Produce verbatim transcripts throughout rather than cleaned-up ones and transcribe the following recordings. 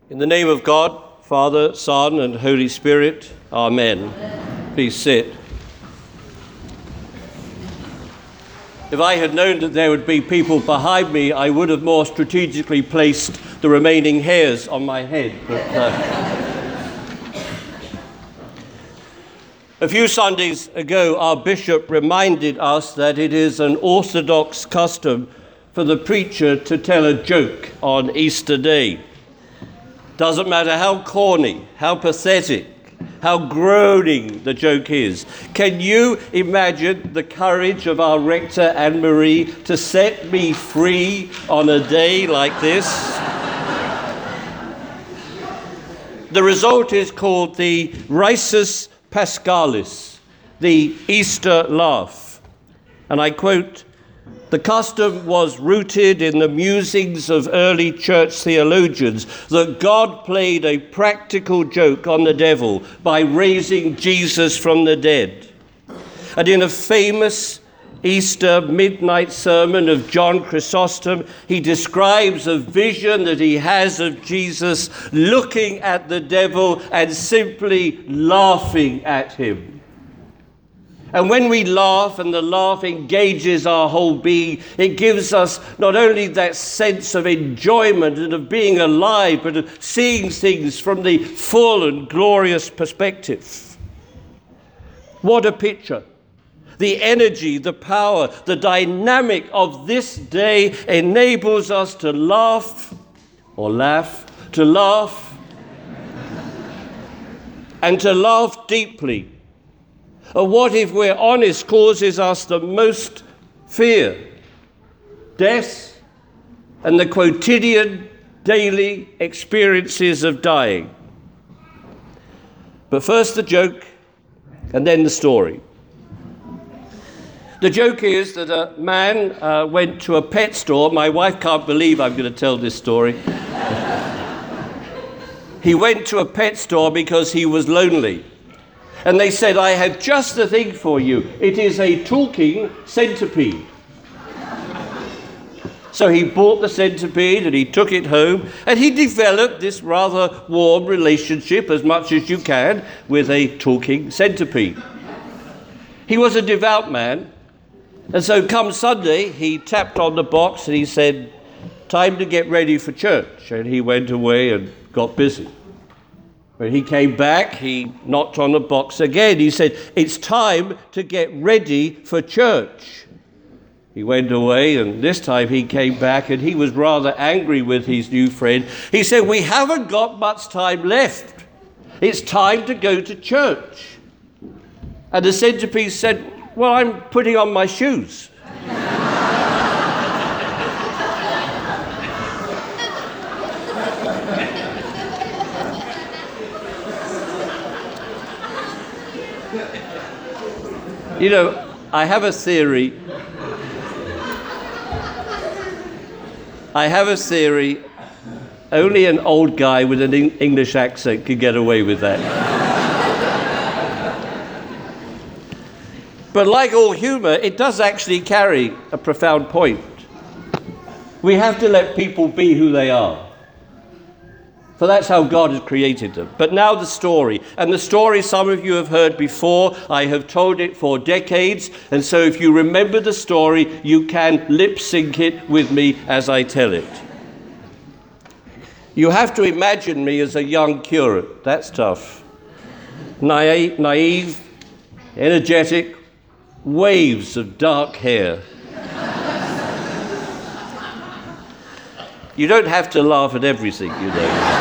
In the name of God, Father, Son, and Holy Spirit, Amen. Amen. Please sit. If I had known that there would be people behind me, I would have more strategically placed the remaining hairs on my head. But, uh... A few Sundays ago, our bishop reminded us that it is an orthodox custom for the preacher to tell a joke on Easter Day. Doesn't matter how corny, how pathetic, how groaning the joke is. Can you imagine the courage of our rector, Anne-Marie, to set me free on a day like this? The result is called the Risus Paschalis, the Easter laugh. And I quote, "The custom was rooted in the musings of early church theologians that God played a practical joke on the devil by raising Jesus from the dead. And in a famous Easter midnight sermon of John Chrysostom, he describes a vision that he has of Jesus looking at the devil and simply laughing at him. And when we laugh and the laugh engages our whole being, it gives us not only that sense of enjoyment and of being alive, but of seeing things from the full and glorious perspective. What a picture. The energy, the power, the dynamic of this day enables us to laugh, or laugh, to laugh, and to laugh deeply. Or what, if we're honest, causes us the most fear? Death and the quotidian, daily experiences of dying. But first the joke, and then the story. The joke is that a man uh, went to a pet store. My wife can't believe I'm going to tell this story. He went to a pet store because he was lonely. And they said, "I have just the thing for you. It is a talking centipede." So he bought the centipede and he took it home, and he developed this rather warm relationship, as much as you can, with a talking centipede. He was a devout man, and so come Sunday, he tapped on the box and he said, "Time to get ready for church." And he went away and got busy. When he came back, he knocked on the box again. He said, "It's time to get ready for church." He went away, and this time he came back, and he was rather angry with his new friend. He said, "We haven't got much time left. It's time to go to church." And the centipede said, "Well, I'm putting on my shoes." You know, I have a theory. I have a theory. Only an old guy with an English accent could get away with that. But like all humor, it does actually carry a profound point. We have to let people be who they are. For that's how God has created them. But now the story. And the story some of you have heard before. I have told it for decades. And so if you remember the story, you can lip sync it with me as I tell it. You have to imagine me as a young curate. That's tough. Naive, naive, energetic, waves of dark hair. You don't have to laugh at everything, you know.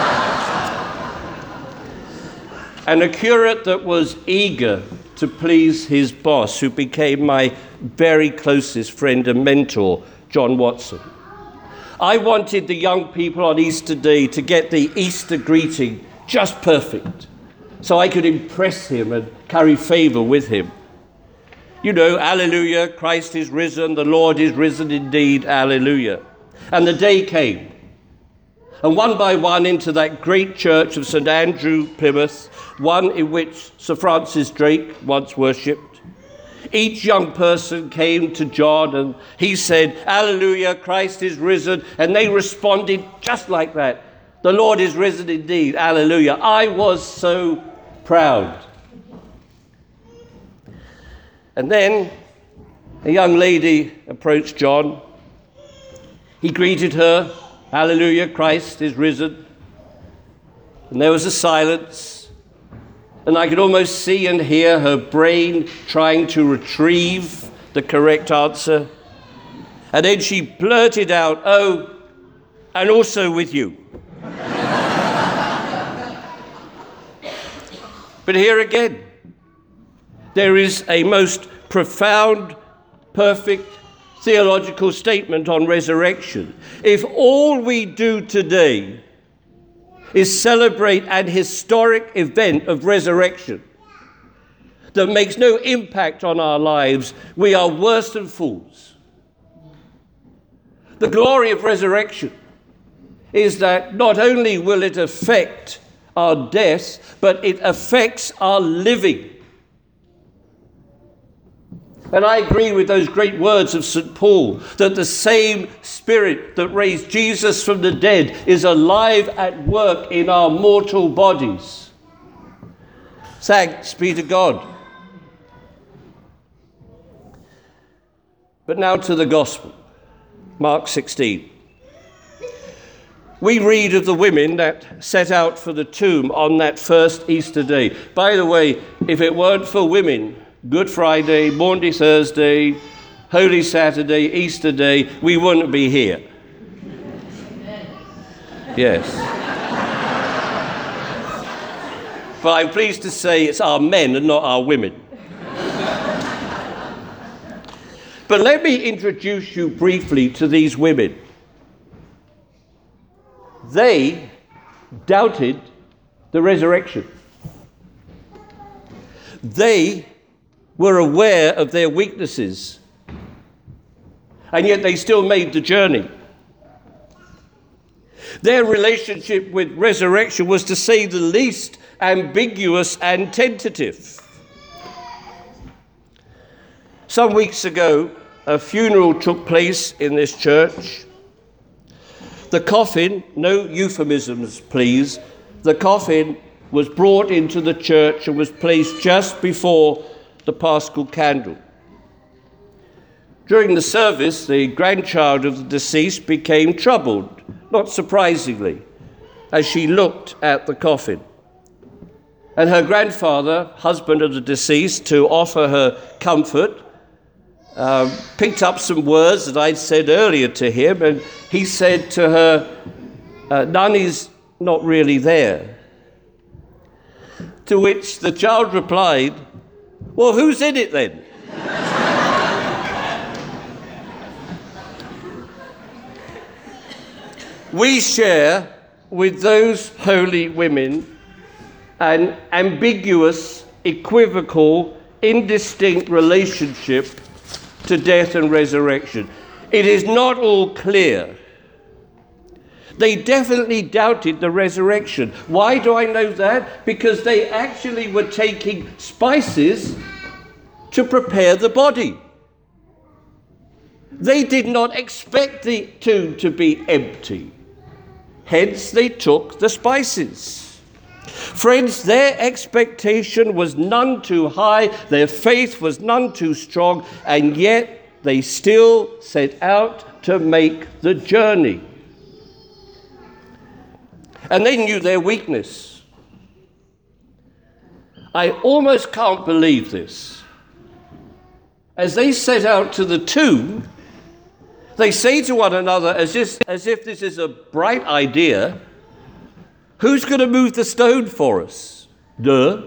And a curate that was eager to please his boss, who became my very closest friend and mentor, John Watson. I wanted the young people on Easter Day to get the Easter greeting just perfect, so I could impress him and curry favor with him. You know, Alleluia, Christ is risen, the Lord is risen indeed, Alleluia. And the day came. And one by one into that great church of Saint Andrew, Plymouth, one in which Sir Francis Drake once worshipped, each young person came to John and he said, "Alleluia, Christ is risen." And they responded just like that. The Lord is risen indeed. Hallelujah. I was so proud. And then a young lady approached John. He greeted her. Hallelujah, Christ is risen. And there was a silence. And I could almost see and hear her brain trying to retrieve the correct answer. And then she blurted out, "Oh, and also with you." But here again, there is a most profound, perfect theological statement on resurrection. If all we do today is celebrate an historic event of resurrection that makes no impact on our lives, we are worse than fools. The glory of resurrection is that not only will it affect our death, but it affects our living. And I agree with those great words of Saint Paul, that the same Spirit that raised Jesus from the dead is alive at work in our mortal bodies. Thanks be to God. But now to the Gospel, Mark sixteen. We read of the women that set out for the tomb on that first Easter day. By the way, if it weren't for women, Good Friday, Maundy Thursday, Holy Saturday, Easter Day, we wouldn't be here. Yes. But I'm pleased to say it's our men and not our women. But let me introduce you briefly to these women. They doubted the resurrection. They were aware of their weaknesses, and yet they still made the journey. Their relationship with resurrection was, to say the least, ambiguous and tentative. Some weeks ago, a funeral took place in this church. The coffin, no euphemisms please, the coffin was brought into the church and was placed just before the Paschal candle. During the service, the grandchild of the deceased became troubled, not surprisingly, as she looked at the coffin. And her grandfather, husband of the deceased, to offer her comfort, Uh, picked up some words that I'd said earlier to him, and he said to her, uh, "Nanny's not really there." To which the child replied, "Well, who's in it then?" We share with those holy women an ambiguous, equivocal, indistinct relationship to death and resurrection. It is not all clear. They definitely doubted the resurrection. Why do I know that? Because they actually were taking spices to prepare the body. They did not expect the tomb to be empty. Hence, they took the spices. Friends, their expectation was none too high, their faith was none too strong, and yet they still set out to make the journey. And they knew their weakness. I almost can't believe this. As they set out to the tomb, they say to one another, as if, as if this is a bright idea, "Who's going to move the stone for us?" Duh.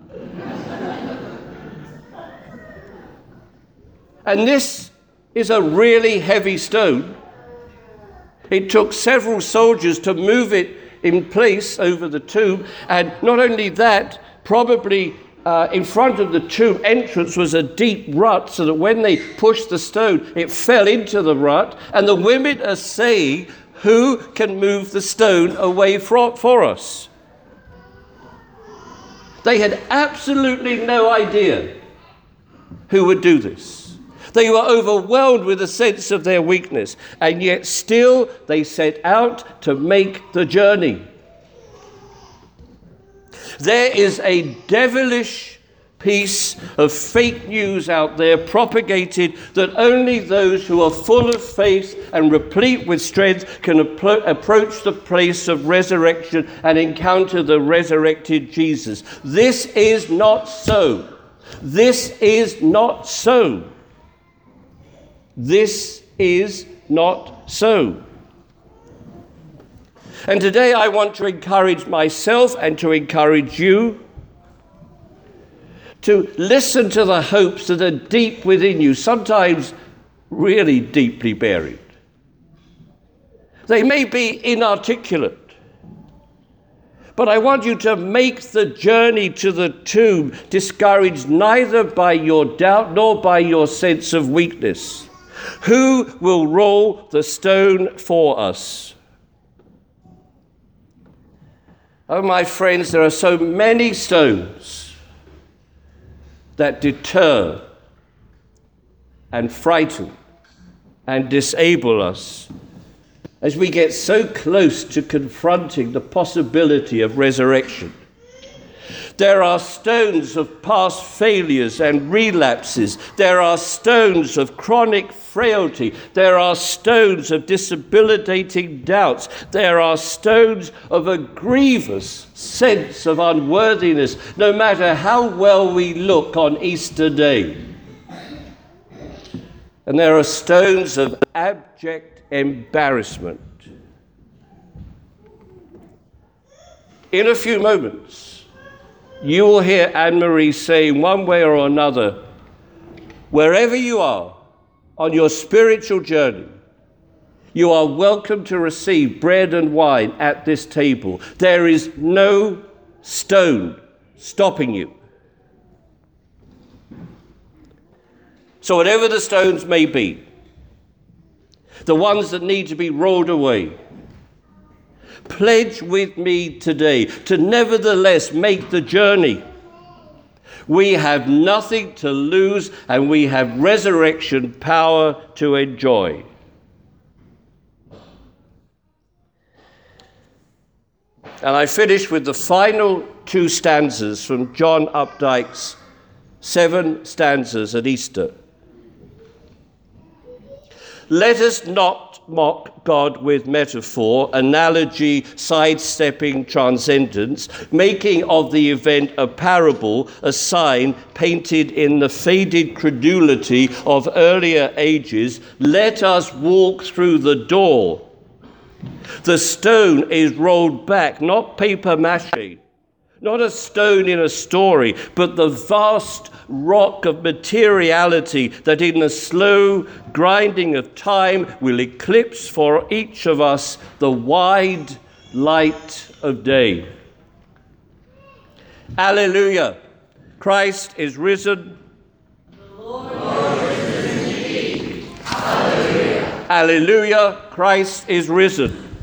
And this is a really heavy stone. It took several soldiers to move it in place over the tomb. And not only that, probably uh, in front of the tomb entrance was a deep rut, so that when they pushed the stone, it fell into the rut. And the women are saying, "Who can move the stone away for, for us?" They had absolutely no idea who would do this. They were overwhelmed with a sense of their weakness, and yet still they set out to make the journey. There is a devilish piece of fake news out there propagated that only those who are full of faith and replete with strength can appro- approach the place of resurrection and encounter the resurrected Jesus. This is not so. This is not so. This is not so. And today I want to encourage myself and to encourage you to listen to the hopes that are deep within you, sometimes really deeply buried. They may be inarticulate, but I want you to make the journey to the tomb discouraged neither by your doubt nor by your sense of weakness. Who will roll the stone for us? Oh, my friends, there are so many stones that deter and frighten and disable us as we get so close to confronting the possibility of resurrection. There are stones of past failures and relapses. There are stones of chronic frailty. There are stones of debilitating doubts. There are stones of a grievous sense of unworthiness, no matter how well we look on Easter Day. And there are stones of abject embarrassment. In a few moments, you will hear Anne-Marie saying one way or another, wherever you are on your spiritual journey, you are welcome to receive bread and wine at this table. There is no stone stopping you. So whatever the stones may be, the ones that need to be rolled away, pledge with me today to nevertheless make the journey. We have nothing to lose and we have resurrection power to enjoy. And I finish with the final two stanzas from John Updike's seven stanzas at Easter. Let us not mock God with metaphor, analogy, sidestepping transcendence, making of the event a parable, a sign painted in the faded credulity of earlier ages. Let us walk through the door. The stone is rolled back, not paper mache, not a stone in a story, but the vast rock of materiality that in the slow grinding of time will eclipse for each of us the wide light of day. Alleluia! Christ is risen. The Lord is risen indeed. Alleluia! Alleluia! Christ is risen.